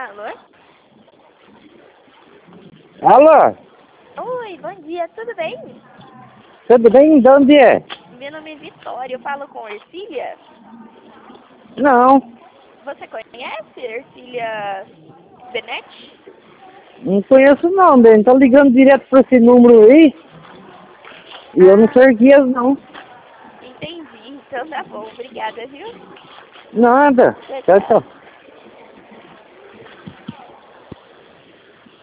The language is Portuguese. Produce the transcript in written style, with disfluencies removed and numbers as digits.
Alô? Alô? Oi, bom dia, tudo bem? Tudo bem? De onde é? Meu nome é Vitória, eu falo com Ercília. Não, Você conhece Ercília Benetti? não conheço não, bem. Tô ligando direto pra esse número aí e eu não sou Erguias, não. Entendi, então tá bom, obrigada, viu? Nada. Tchau, Tchau, tchau. tchau.